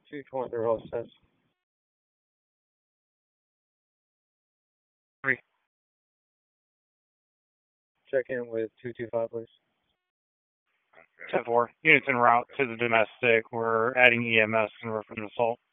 220 roll says. 3. Check in with 225, please. 10-4. Units en route to the domestic. We're adding EMS and we're from the assault.